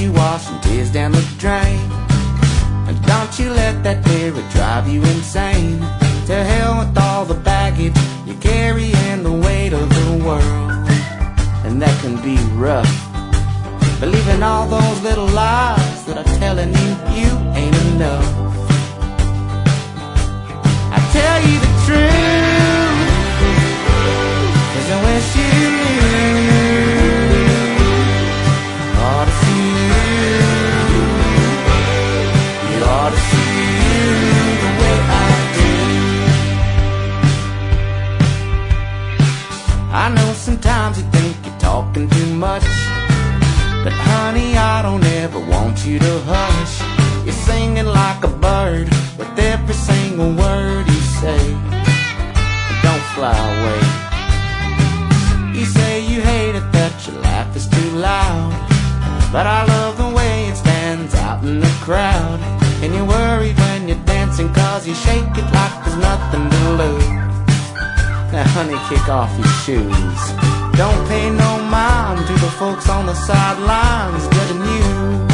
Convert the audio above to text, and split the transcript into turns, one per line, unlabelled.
you washing tears down the drain. And don't you let that mirror drive you insane. To hell with all the baggage you carry and the weight of the world. And that can be rough, believing all those little lies that are telling you you ain't enough. I tell you the truth, 'cause I wish you ought to see you ought to see you the way I do. I know sometimes you think you're talking too much, but honey, I don't ever want you to hush. You're singing like a bird with every single word you say. Don't fly away. You say you hate it that your laugh is too loud, but I love the way it stands out in the crowd. And you're worried when you're dancing 'cause you shake it like there's nothing to lose. Now honey, kick off your shoes. Don't pay no mind to the folks on the sidelines judging you.